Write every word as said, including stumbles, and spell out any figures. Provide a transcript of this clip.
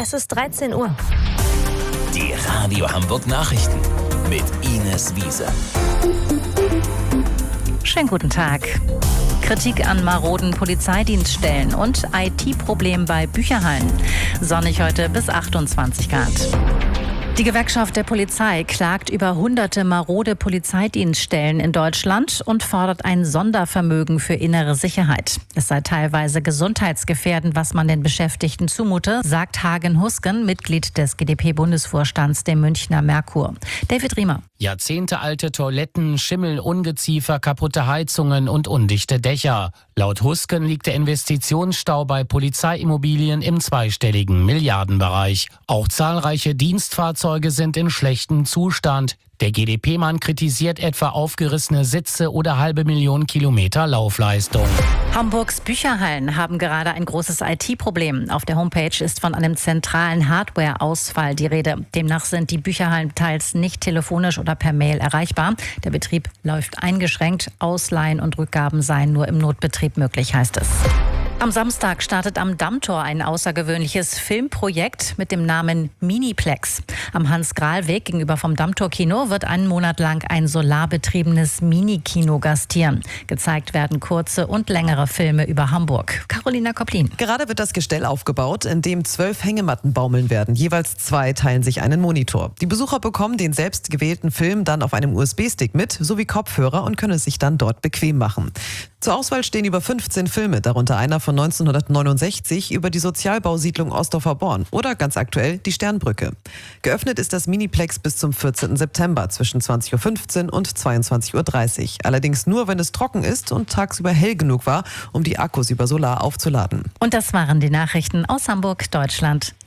Es ist dreizehn Uhr. Die Radio Hamburg Nachrichten mit Ines Wiese. Schönen guten Tag. Kritik an maroden Polizeidienststellen und I T-Problem bei Bücherhallen. Sonnig heute bis achtundzwanzig Grad. Die Gewerkschaft der Polizei klagt über hunderte marode Polizeidienststellen in Deutschland und fordert ein Sondervermögen für innere Sicherheit. Es sei teilweise gesundheitsgefährdend, was man den Beschäftigten zumute, sagt Hagen Husken, Mitglied des G d P-Bundesvorstands der Münchner Merkur. David Riemer. Jahrzehntealte Toiletten, Schimmel, Ungeziefer, kaputte Heizungen und undichte Dächer. Laut Husken liegt der Investitionsstau bei Polizeiimmobilien im zweistelligen Milliardenbereich. Auch zahlreiche Dienstfahrzeuge sind in schlechtem Zustand. Der G d P-Mann kritisiert etwa aufgerissene Sitze oder halbe Million Kilometer Laufleistung. Hamburgs Bücherhallen haben gerade ein großes I T-Problem. Auf der Homepage ist von einem zentralen Hardware-Ausfall die Rede. Demnach sind die Bücherhallen teils nicht telefonisch oder per Mail erreichbar. Der Betrieb läuft eingeschränkt. Ausleihen und Rückgaben seien nur im Notbetrieb möglich, heißt es. Am Samstag startet am Dammtor ein außergewöhnliches Filmprojekt mit dem Namen Miniplex. Am Hans-Grahl-Weg gegenüber vom Dammtor-Kino wird einen Monat lang ein solarbetriebenes Minikino gastieren. Gezeigt werden kurze und längere Filme über Hamburg. Carolina Koplin. Gerade wird das Gestell aufgebaut, in dem zwölf Hängematten baumeln werden. Jeweils zwei teilen sich einen Monitor. Die Besucher bekommen den selbst gewählten Film dann auf einem U S B-Stick mit, sowie Kopfhörer und können es sich dann dort bequem machen. Zur Auswahl stehen über fünfzehn Filme, darunter einer von neunzehnhundertneunundsechzig über die Sozialbausiedlung Ostdorfer Born oder ganz aktuell die Sternbrücke. Geöffnet ist das Miniplex bis zum vierzehnten September zwischen zwanzig Uhr fünfzehn und zweiundzwanzig Uhr dreißig. Allerdings nur, wenn es trocken ist und tagsüber hell genug war, um die Akkus über Solar aufzuladen. Und das waren die Nachrichten aus Hamburg, Deutschland.